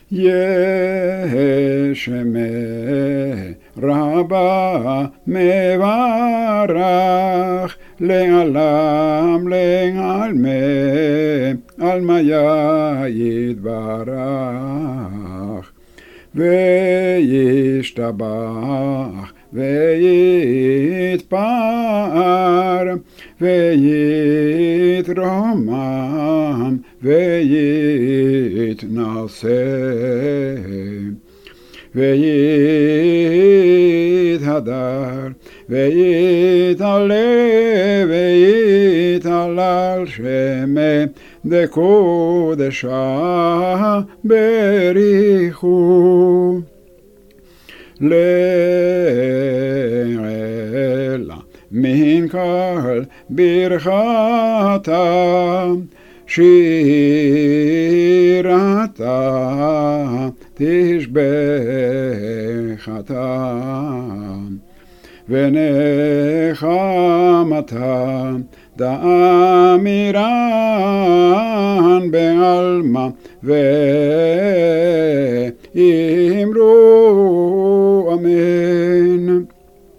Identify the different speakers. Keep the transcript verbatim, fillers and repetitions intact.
Speaker 1: ישמע רבה מברך לעלם לעלמי עלמיה יתברך וישתבח ויתפאר ויתרומם ויתנשא ויתהדר ויתעלה ויתהלל שמי דקודשה בריחו לעילה מן כל ברכתה שירתה תשבחתה ונחמתה דאמירן בעלמא